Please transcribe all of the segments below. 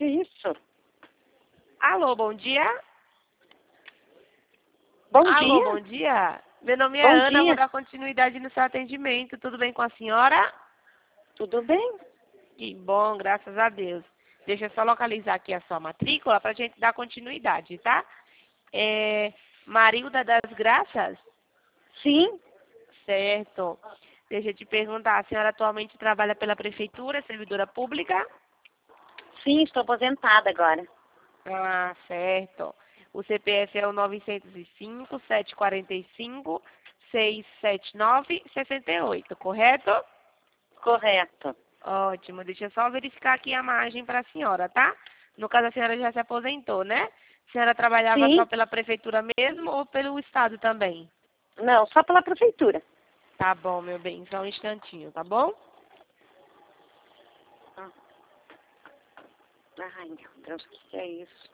Que isso? Alô, bom dia? Bom Alô, dia. bom dia. Meu nome é Bom Ana, dia. vou dar continuidade no seu atendimento. Tudo bem com a senhora? Tudo bem? Que bom, graças a Deus. Deixa eu só localizar aqui a sua matrícula para a gente dar continuidade, tá? É Marilda das Graças? Sim. Certo. Deixa eu te perguntar, a senhora atualmente trabalha pela prefeitura, é servidora pública? Sim, estou aposentada agora. Ah, certo. O CPF é o 905-745-679-68, correto? Correto. Ótimo. Deixa eu só verificar aqui a margem para a senhora, tá? No caso, a senhora já se aposentou, né? A senhora trabalhava só Sim. pela prefeitura mesmo ou pelo estado também? Não, só pela prefeitura. Tá bom, meu bem. Só um instantinho, tá bom? Ai, meu Deus, o que é isso?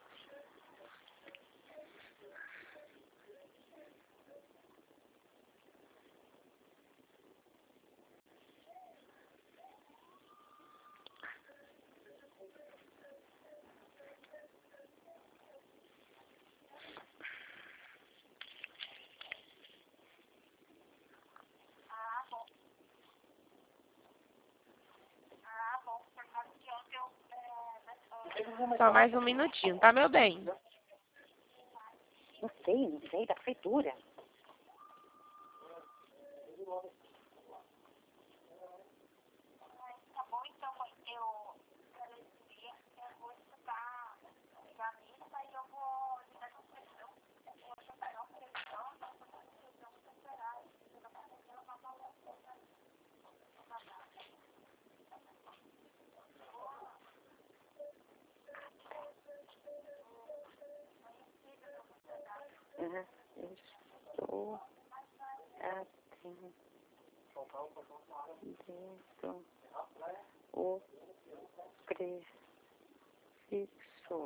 Só mais um minutinho, tá, meu bem? Não sei, da prefeitura. Uhum. Estou atendendo o prefixo.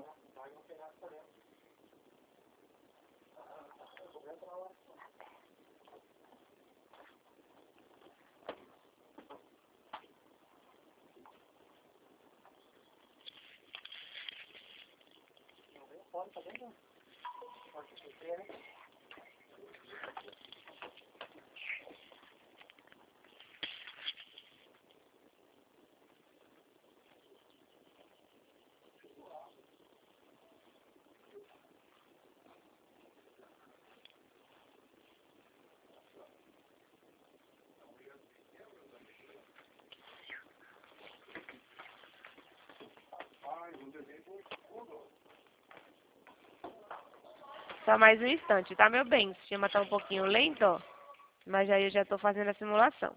Só mais um instante, tá, meu bem? O sistema tá um pouquinho lento, mas aí eu já tô fazendo a simulação.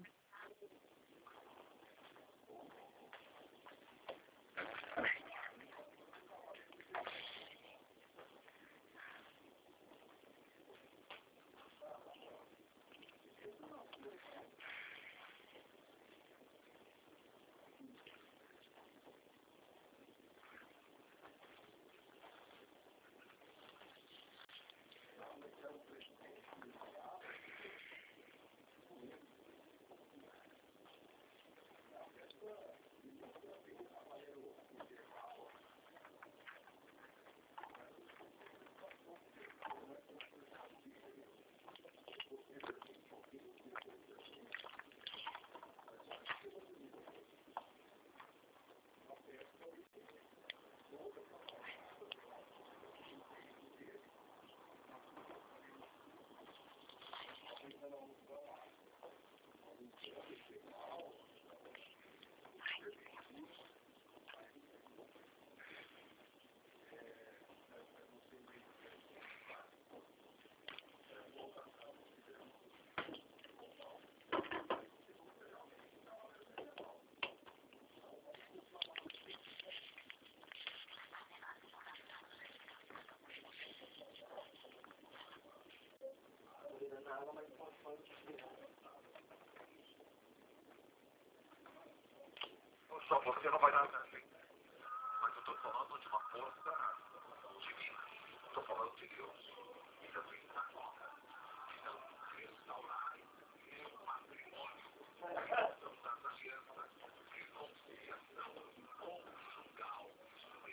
Só você não vai dar assim. Mas eu estou falando de uma força divina. Estou falando de Deus. E também da conta. Então, restaurar o matrimônio, questão das alianças, reconciliação conjugal,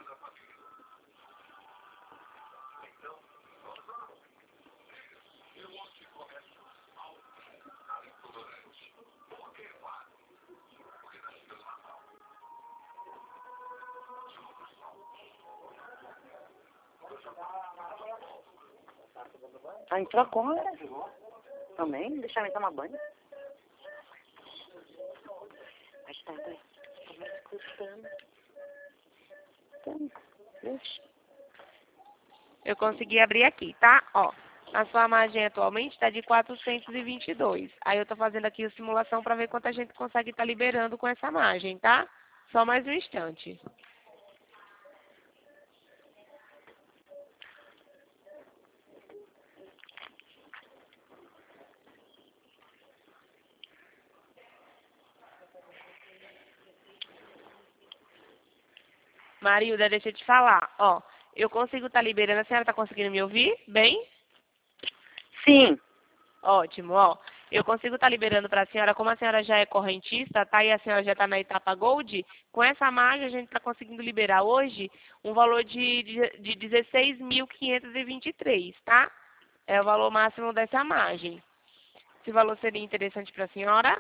da família. Então, vamos lá. Eu gosto de comércio alto, intolerante, ou elevado, porque na vida do Natal. Ah, entrou agora? Também? Deixa ela tomar banho. Mas tá, escutando. Então, deixa. Eu consegui abrir aqui, tá? Ó, a sua margem atualmente está de 422. Aí eu tô fazendo aqui a simulação para ver quanto a gente consegue estar liberando com essa margem, tá? Só mais um instante. Marilda, deixa eu te falar, ó. Eu consigo estar liberando, a senhora está conseguindo me ouvir bem? Sim. Ótimo, ó. Eu consigo estar liberando para a senhora, como a senhora já é correntista, tá? E a senhora já está na etapa Gold, com essa margem a gente está conseguindo liberar hoje um valor de 16.523, tá? É o valor máximo dessa margem. Esse valor seria interessante para a senhora?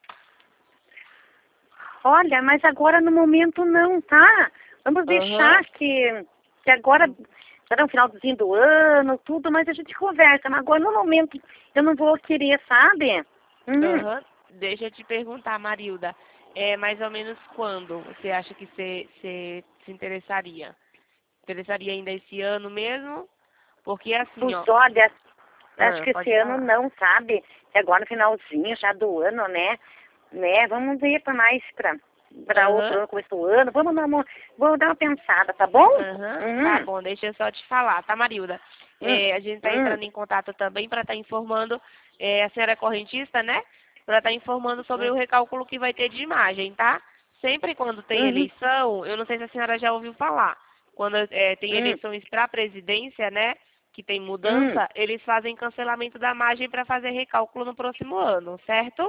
Olha, mas agora no momento não, tá? Vamos deixar que agora já no finalzinho do ano, tudo, mas a gente conversa. Mas agora no momento eu não vou querer, sabe? Deixa eu te perguntar, Marilda. É mais ou menos quando você acha que você se interessaria? Interessaria ainda esse ano mesmo? Porque assim, Pois ó. olha, acho que Pode esse ano falar. não, sabe? Que agora no finalzinho já do ano, né? Vamos ver para mais para outro ano, começo do ano. Vamos dar uma pensada, tá bom? Tá bom, deixa eu só te falar, tá, Marilda? A gente tá entrando em contato também para estar informando, a senhora é correntista, né? Para estar informando sobre o recálculo que vai ter de imagem, tá? Sempre quando tem eleição, eu não sei se a senhora já ouviu falar, quando tem eleições para a presidência, né? Que tem mudança, eles fazem cancelamento da margem para fazer recálculo no próximo ano, certo?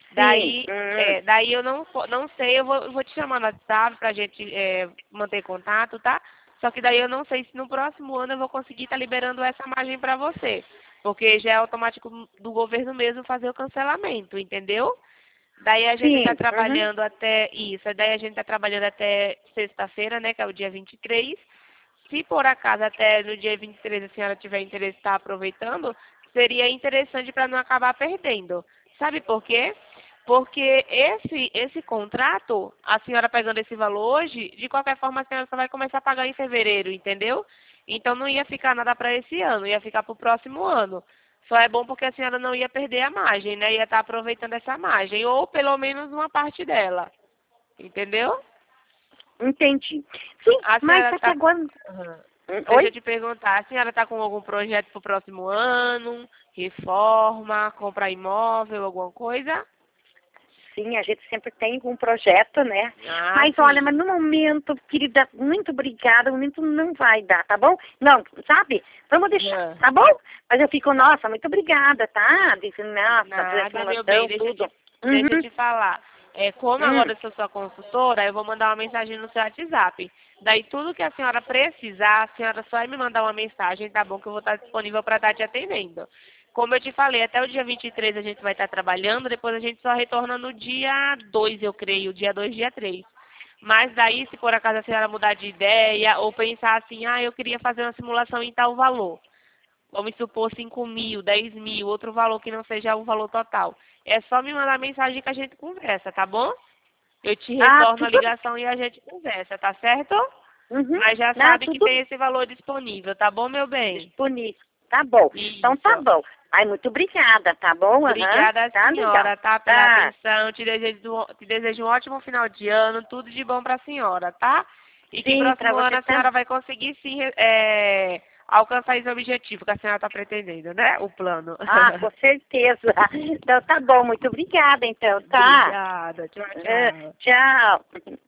Daí eu não sei, eu vou te chamar no WhatsApp pra gente manter contato, tá? Só que daí eu não sei se no próximo ano eu vou conseguir estar liberando essa margem para você. Porque já é automático do governo mesmo fazer o cancelamento, entendeu? Daí a gente está trabalhando até isso, daí a gente está trabalhando até sexta-feira, né, que é o dia 23. Se por acaso até no dia 23 a senhora tiver interesse em estar aproveitando, seria interessante para não acabar perdendo. Sabe por quê? Porque esse contrato, a senhora pegando esse valor hoje, de qualquer forma a senhora só vai começar a pagar em fevereiro, entendeu? Então não ia ficar nada para esse ano, ia ficar para o próximo ano. Só é bom porque a senhora não ia perder a margem, né? Ia estar aproveitando essa margem, ou pelo menos uma parte dela. Entendeu? Entendi. Sim, A mas senhora é que agora... Deixa eu te perguntar, a senhora está com algum projeto para o próximo ano? Reforma, comprar imóvel, alguma coisa? Sim, a gente sempre tem um projeto, né? Mas sim. olha, mas no momento, querida, muito obrigada, no momento não vai dar, tá bom? Não, sabe? Vamos deixar, tá bom? Mas eu fico, nossa, muito obrigada, tá? Dizendo, nossa, Nada, meu bem, deixa eu te falar. Como agora eu sou sua consultora, eu vou mandar uma mensagem no seu WhatsApp. Daí tudo que a senhora precisar, a senhora só vai me mandar uma mensagem, tá bom? Que eu vou estar disponível para estar te atendendo. Como eu te falei, até o dia 23 a gente vai estar trabalhando, depois a gente só retorna no dia 2, eu creio, dia 2, dia 3. Mas daí, se por acaso a senhora mudar de ideia ou pensar assim, eu queria fazer uma simulação em tal valor. Vamos supor 5.000, 10.000, outro valor que não seja o valor total. É só me mandar mensagem que a gente conversa, tá bom? Eu te retorno a ligação e a gente conversa, tá certo? Mas já sabe que tem esse valor disponível, tá bom, meu bem? Disponível. Tá bom. Isso. Então tá bom. Ai, muito obrigada, tá bom? Obrigada, tá senhora, legal. tá? Pela atenção. Te desejo um ótimo final de ano, tudo de bom pra senhora, tá? E que próximo ano a senhora vai conseguir sim alcançar esse objetivo que a senhora está pretendendo, né? O plano. Com certeza. Então tá bom, muito obrigada, então, tá? Obrigada. Tchau, tchau. Tchau.